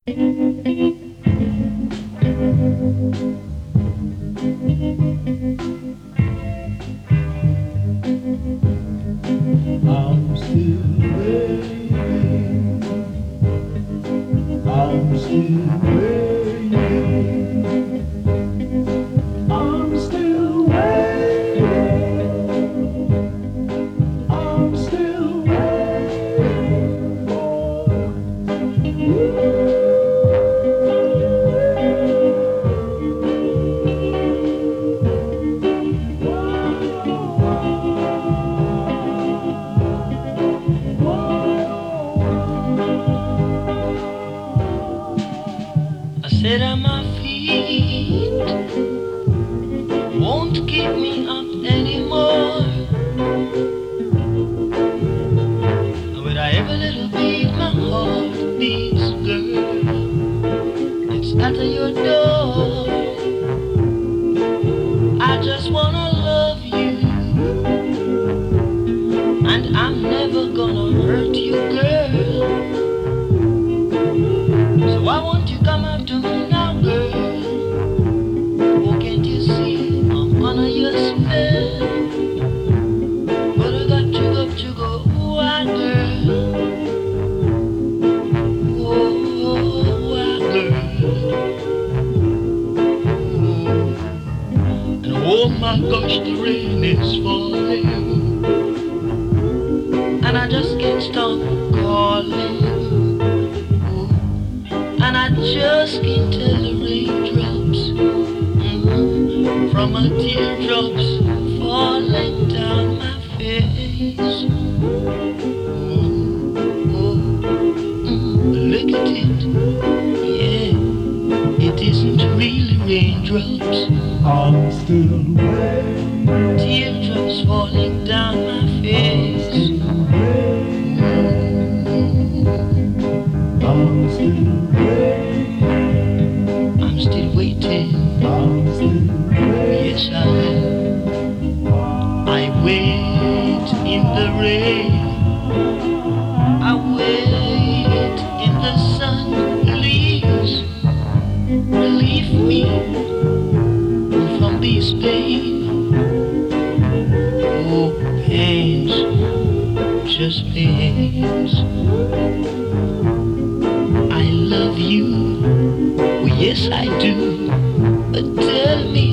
I'm still waiting. I'm still waiting. I'm still waiting. I'm still waiting for I sit on my feet, won't keep me up anymore. With every little beat, my heart beats, girl. It's at your door. I just wanna love you, and I'm never gonna hurt you, girl. So I want you to come up to me now, girl. Oh, can't you see I'm under your spell? But I got you go, why, girl? Oh, why, girl? And oh my gosh, the rain is falling, and I just can't stop calling. Oh, and I just can't tell the raindrops from my teardrops falling down my face. Oh, oh, look at it, yeah, it isn't really raindrops. I'm still waiting. Teardrops falling down my face. I'm still waiting. I'm still waiting. I'm still waiting. Yes, I am. I wait in the rain. I wait in the sun. Please relieve me from these pains. Oh, pains, just pains. I love you, oh yes I do, but tell me